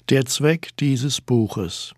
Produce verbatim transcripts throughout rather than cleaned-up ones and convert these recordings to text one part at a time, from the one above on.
Der Zweck dieses Buches.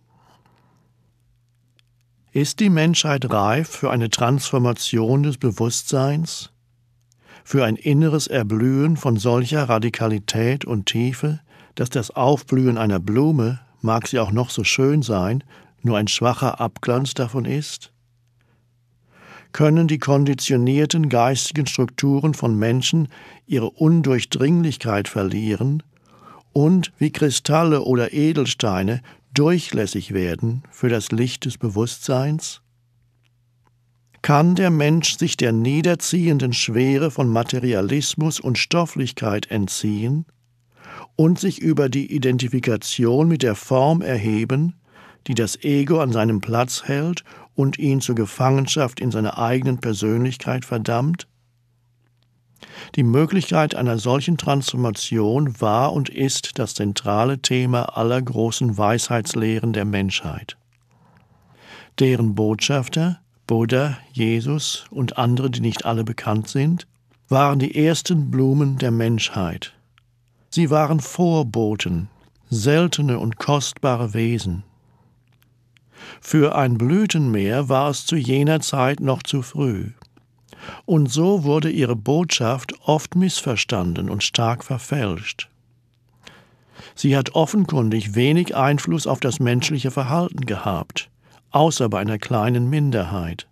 Ist die Menschheit reif für eine Transformation des Bewusstseins, für ein inneres Erblühen von solcher Radikalität und Tiefe, dass das Aufblühen einer Blume, mag sie auch noch so schön sein, nur ein schwacher Abglanz davon ist? Können die konditionierten geistigen Strukturen von Menschen ihre Undurchdringlichkeit verlieren und, wie Kristalle oder Edelsteine, durchlässig werden für das Licht des Bewusstseins? Kann der Mensch sich der niederziehenden Schwere von Materialismus und Stofflichkeit entziehen und sich über die Identifikation mit der Form erheben, die das Ego an seinem Platz hält und ihn zur Gefangenschaft in seiner eigenen Persönlichkeit verdammt? Die Möglichkeit einer solchen Transformation war und ist das zentrale Thema aller großen Weisheitslehren der Menschheit. Deren Botschafter, Buddha, Jesus und andere, die nicht alle bekannt sind, waren die ersten Blumen der Menschheit. Sie waren Vorboten, seltene und kostbare Wesen. Für ein Blütenmeer war es zu jener Zeit noch zu früh. Und so wurde ihre Botschaft oft missverstanden und stark verfälscht. Sie hat offenkundig wenig Einfluss auf das menschliche Verhalten gehabt, außer bei einer kleinen Minderheit.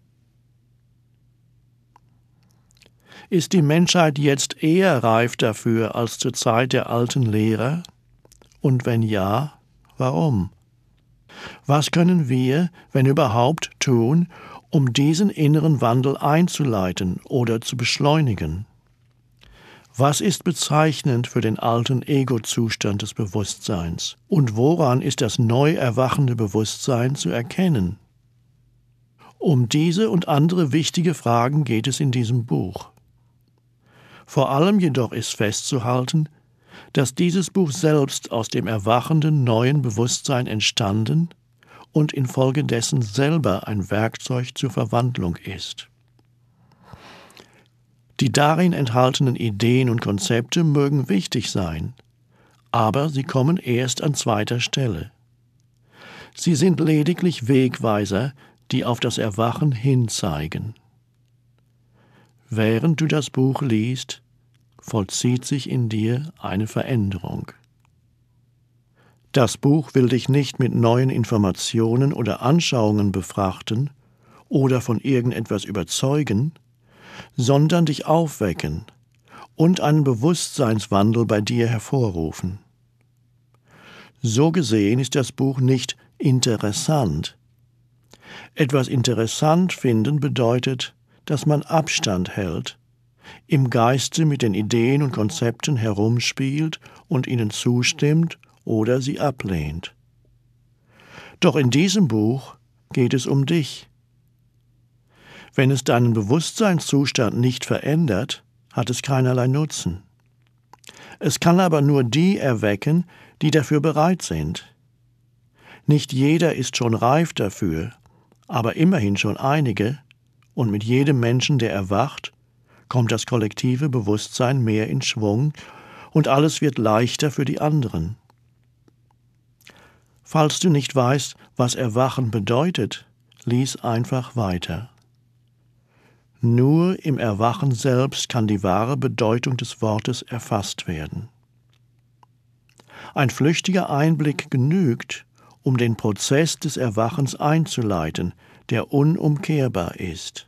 Ist die Menschheit jetzt eher reif dafür als zur Zeit der alten Lehrer? Und wenn ja, warum? Was können wir, wenn überhaupt, tun, um diesen inneren Wandel einzuleiten oder zu beschleunigen? Was ist bezeichnend für den alten Ego-Zustand des Bewusstseins? Und woran ist das neu erwachende Bewusstsein zu erkennen? Um diese und andere wichtige Fragen geht es in diesem Buch. Vor allem jedoch ist festzuhalten, dass dieses Buch selbst aus dem erwachenden neuen Bewusstsein entstanden und infolgedessen selber ein Werkzeug zur Verwandlung ist. Die darin enthaltenen Ideen und Konzepte mögen wichtig sein, aber sie kommen erst an zweiter Stelle. Sie sind lediglich Wegweiser, die auf das Erwachen hinzeigen. Während du das Buch liest, vollzieht sich in dir eine Veränderung. Das Buch will dich nicht mit neuen Informationen oder Anschauungen befrachten oder von irgendetwas überzeugen, sondern dich aufwecken und einen Bewusstseinswandel bei dir hervorrufen. So gesehen ist das Buch nicht interessant. Etwas interessant finden bedeutet, dass man Abstand hält, im Geiste mit den Ideen und Konzepten herumspielt und ihnen zustimmt oder sie ablehnt. Doch in diesem Buch geht es um dich. Wenn es deinen Bewusstseinszustand nicht verändert, hat es keinerlei Nutzen. Es kann aber nur die erwecken, die dafür bereit sind. Nicht jeder ist schon reif dafür, aber immerhin schon einige, und mit jedem Menschen, der erwacht, kommt das kollektive Bewusstsein mehr in Schwung und alles wird leichter für die anderen. Falls du nicht weißt, was Erwachen bedeutet, lies einfach weiter. Nur im Erwachen selbst kann die wahre Bedeutung des Wortes erfasst werden. Ein flüchtiger Einblick genügt, um den Prozess des Erwachens einzuleiten, der unumkehrbar ist.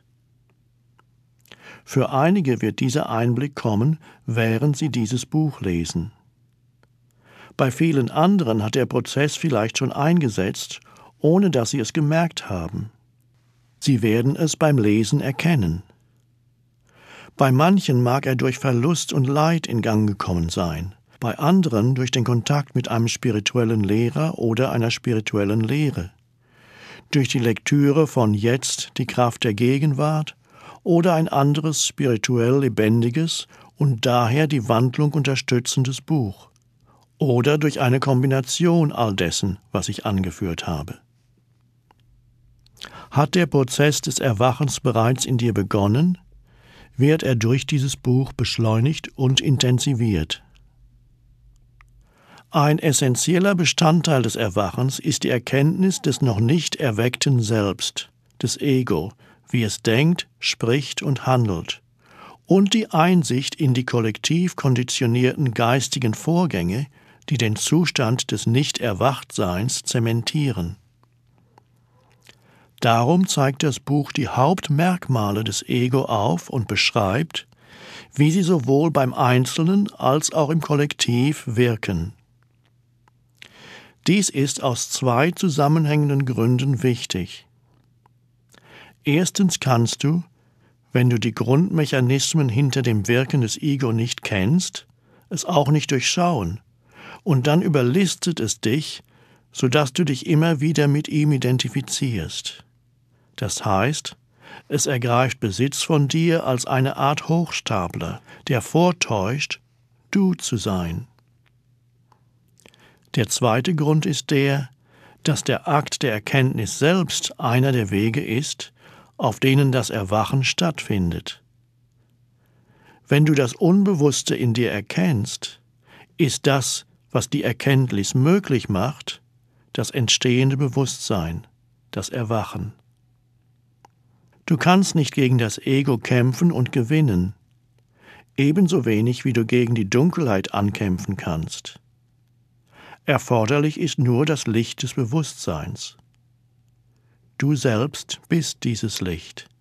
Für einige wird dieser Einblick kommen, während sie dieses Buch lesen. Bei vielen anderen hat der Prozess vielleicht schon eingesetzt, ohne dass sie es gemerkt haben. Sie werden es beim Lesen erkennen. Bei manchen mag er durch Verlust und Leid in Gang gekommen sein, bei anderen durch den Kontakt mit einem spirituellen Lehrer oder einer spirituellen Lehre, durch die Lektüre von Jetzt, die Kraft der Gegenwart oder ein anderes spirituell lebendiges und daher die Wandlung unterstützendes Buch. Oder durch eine Kombination all dessen, was ich angeführt habe. Hat der Prozess des Erwachens bereits in dir begonnen, wird er durch dieses Buch beschleunigt und intensiviert. Ein essentieller Bestandteil des Erwachens ist die Erkenntnis des noch nicht erweckten Selbst, des Ego, wie es denkt, spricht und handelt, und die Einsicht in die kollektiv konditionierten geistigen Vorgänge, die den Zustand des Nicht-Erwachtseins zementieren. Darum zeigt das Buch die Hauptmerkmale des Ego auf und beschreibt, wie sie sowohl beim Einzelnen als auch im Kollektiv wirken. Dies ist aus zwei zusammenhängenden Gründen wichtig. Erstens kannst du, wenn du die Grundmechanismen hinter dem Wirken des Ego nicht kennst, es auch nicht durchschauen, und dann überlistet es dich, sodass du dich immer wieder mit ihm identifizierst. Das heißt, es ergreift Besitz von dir als eine Art Hochstapler, der vortäuscht, du zu sein. Der zweite Grund ist der, dass der Akt der Erkenntnis selbst einer der Wege ist, auf denen das Erwachen stattfindet. Wenn du das Unbewusste in dir erkennst, ist das, was die Erkenntnis möglich macht, das entstehende Bewusstsein, das Erwachen. Du kannst nicht gegen das Ego kämpfen und gewinnen, ebenso wenig wie du gegen die Dunkelheit ankämpfen kannst. Erforderlich ist nur das Licht des Bewusstseins. Du selbst bist dieses Licht.